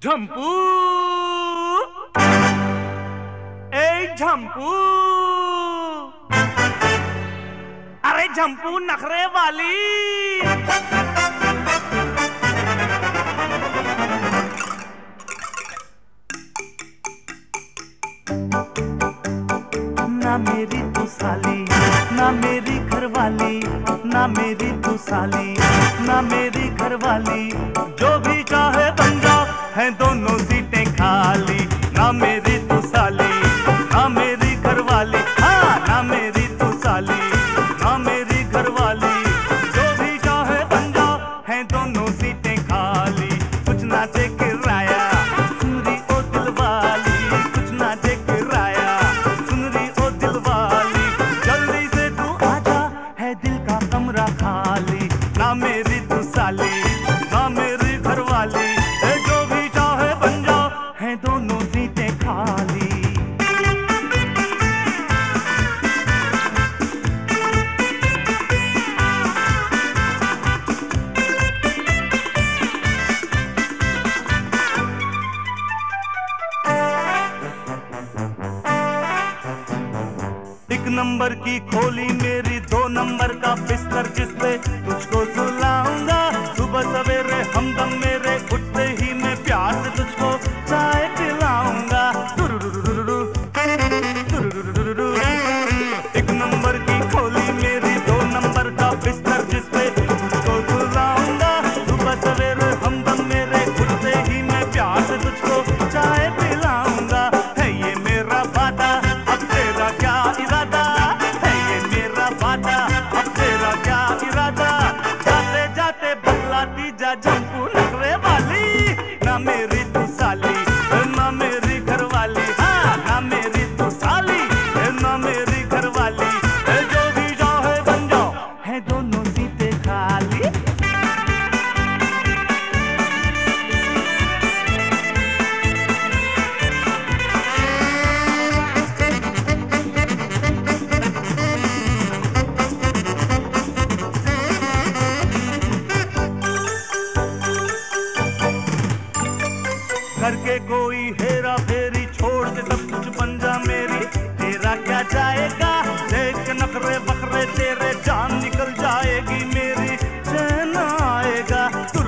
झंपू, ए झंपू, अरे झंपू नखरे वाली। ना मेरी तू साली, ना मेरी घरवाली, ना मेरी तू साली, ना मेरी घरवाली। जो भी चाहे बन जा, है दोनों सीटें खाली। ना मेरी तू साली, ना मेरी घरवाली, हाँ ना मेरी तू साली, ना मेरी घरवाली। जो भी चाहे बन जा, है दोनों सीटें खाली। कुछ ना दे किराया, सुन रही ओ दिल वाली, कुछ ना दे किराया, सुन रही ओ दिल वाली। जल्दी से तू आजा, है दिल का कमरा खाली। ना मेरी तू साली, ना मेरी घरवाली। जो भी चाहे बन जा, है दोनों सीटें खाली। एक नंबर की खोली मेरी, 2 नंबर का बिस्तर जिसपे तुझको सुलाऊंगा। सुबह सवेरे हमदम मेरे, उठते ही मैं प्यार से तुझको चाय पिलाऊंगा। एक नंबर की खोली मेरी, 2 नंबर का बिस्तर जिसपे तुझको सुलाऊंगा। सुबह सवेरे हमदम मेरे, उठते ही मैं प्यार से तुझको चाय पिलाऊंगा। है ये मेरा वादा, अब तेरा क्या इरादा? है ये मेरा वादा, अब तेरा क्या इरादा? जाते जाते बतलाती जा झंपू नखरे वाली। ना मेरी तू साली, ना मेरी घरवाली, हाँ ना मेरी तू साली, ना मेरी घरवाली। जो भी चाहे बन जाओ, है दोनों सीटें खाली। करके कोई हेरा फेरी, छोड़ के सब कुछ बन जा मेरी। तेरा क्या जाएगा, देख के नखरे बखरे तेरे, जान निकल जाएगी मेरी, चैन आएगा।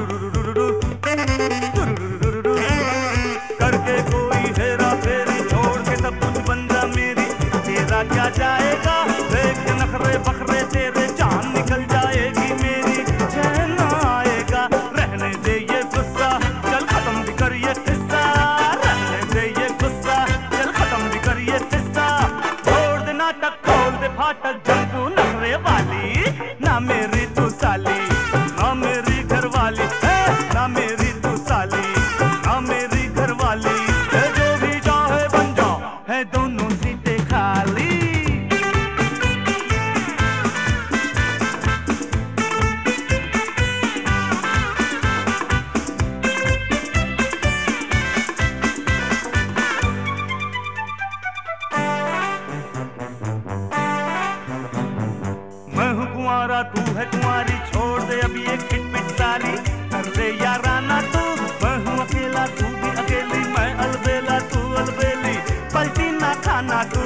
करके कोई हेरा फेरी, छोड़ के सब कुछ बन जा मेरी। तेरा क्या जाएगा, देख के नखरे बखरे तेरे, जान निकल जाएगी मेरी, चैन आएगा। रहने दे ये गुस्सा, चल खत्म भी कर ये किस्सा। रहने दे ये गुस्सा, चल खत्म भी कर ये किस्सा। छोड़ दे नाटक, खोल दे फाटक, झंपू नखरे वाली। ना मेरी तू साली, ना मेरी घरवाली, ना मेरी तू साली, ना मेरी घरवाली। जो भी चाहे बन जाओ, है दोनों सीटें खाली। मैं हूँ कुंवारा, तू है कुंवारी, छोड़ दे अभी एक खिटपिट साली। कर ले याराना तू, मैं हूँ अकेला, तू भी अकेली। मैं अलबेला, तू अलबेली, पलटी ना खाना तू।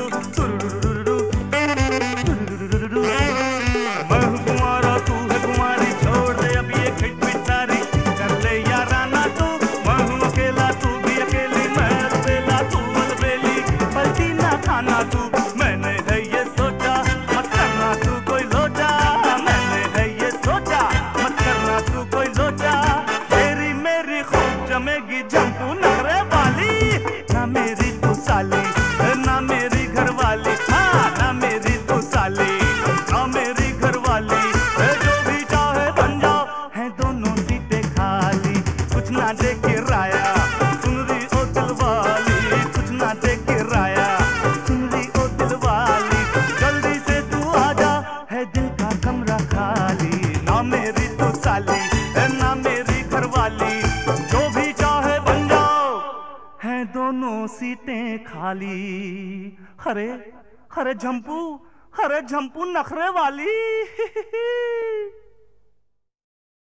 मैं हूँ कुंवारा, तू है कुंवारी, छोड़ दे अभी एक खिटपिट साली। कर ले याराना तू, मैं हूँ अकेला, तू भी अकेली। मैं अलबेला, तू अलबेली, पलटी ना खाना तू। मैंने है ये सोचा, मत करना तू कोई लोचा। मैंने है ये सोचा, मत करना तू कोई लोचा। तेरी मेरी खूब जमेगी झंपू नखरे वाली। ना मेरी तू साली, ना मेरी घरवाली, हाँ ना मेरी तू साली, ना मेरी घरवाली। जो भी चाहे बन जाओ, है दोनों सीटें खाली। कुछ ना दे किराया, सुन रही ओ दिल वाली, कुछ ना दे किराया, सुन रही ओ दिल वाली। जल्दी से तू आजा, है दिल का कमरा खाली। ना मेरी तू साली, ना मेरी घरवाली। जो भी चाहे बन जाओ, है दोनों सीटें खाली। हरे हरे झंपू, हरे झंपू नखरे वाली।